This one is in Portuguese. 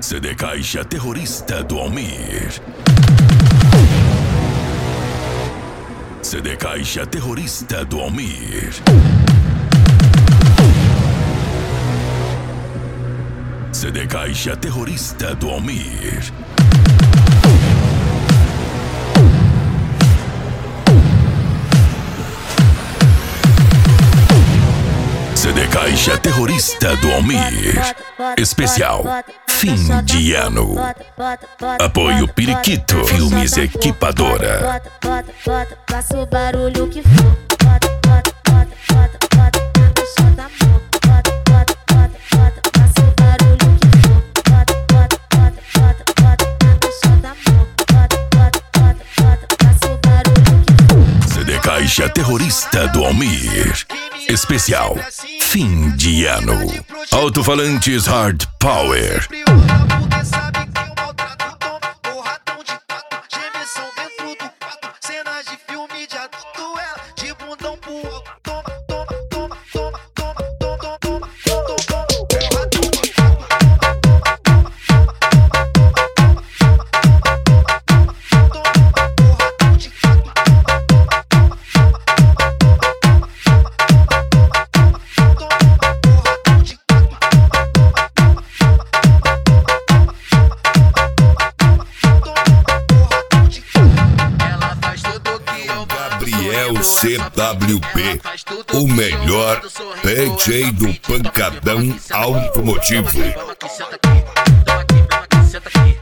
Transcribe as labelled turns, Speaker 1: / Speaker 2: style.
Speaker 1: CD Caixa Terrorista do Almir. CD Caixa Terrorista do Almir. CD Caixa Terrorista do Almir. CD Caixa Terrorista do Almir. Especial Fim de Ano. Apoio Periquito Filmes Equipadora.
Speaker 2: Faça o barulho que for.
Speaker 1: CD Caixa Terrorista do Almir. Especial Fim de Ano. Alto-falantes Hard Power.
Speaker 3: CWP, o melhor DJ do pancadão automotivo.
Speaker 4: Toma aqui, senta aqui,